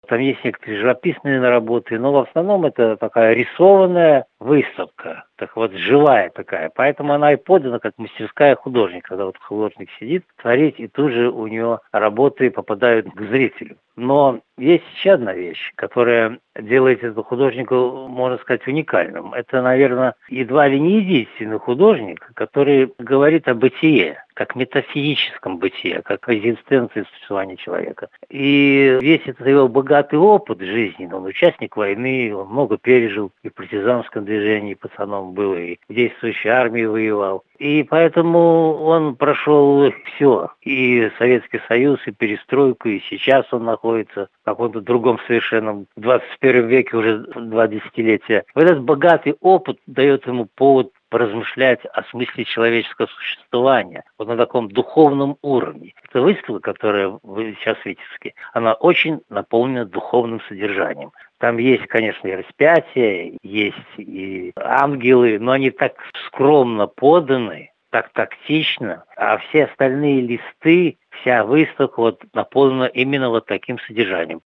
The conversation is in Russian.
Там есть некоторые живописные работы, но в основном это такая рисованная выставка, так вот живая такая. Поэтому она и подана как мастерская художника, когда вот художник сидит творить, и тут же у него работы попадают к зрителю. Но есть еще одна вещь, которая делает этого художника, можно сказать, уникальным. Это, наверное, едва ли не единственный художник, который говорит о бытие, как метафизическом бытие, как о экзистенции существования человека. И весь этот его богатый опыт жизненный, он участник войны, он много пережил, и в партизанском движении пацаном был, и в действующей армии воевал. И поэтому он прошел все, и Советский Союз, и перестройку, и сейчас он находится в каком-то другом совершенно, в 21 веке уже 2 десятилетия. Этот богатый опыт дает ему повод поразмышлять о смысле человеческого существования, вот на таком духовном уровне. Эта выставка, которая вы сейчас видите, она очень наполнена духовным содержанием. Там есть, конечно, и распятие, есть и ангелы, но они так скромно поданы, так тактично, а все остальные листы, вся выставка вот наполнена именно вот таким содержанием.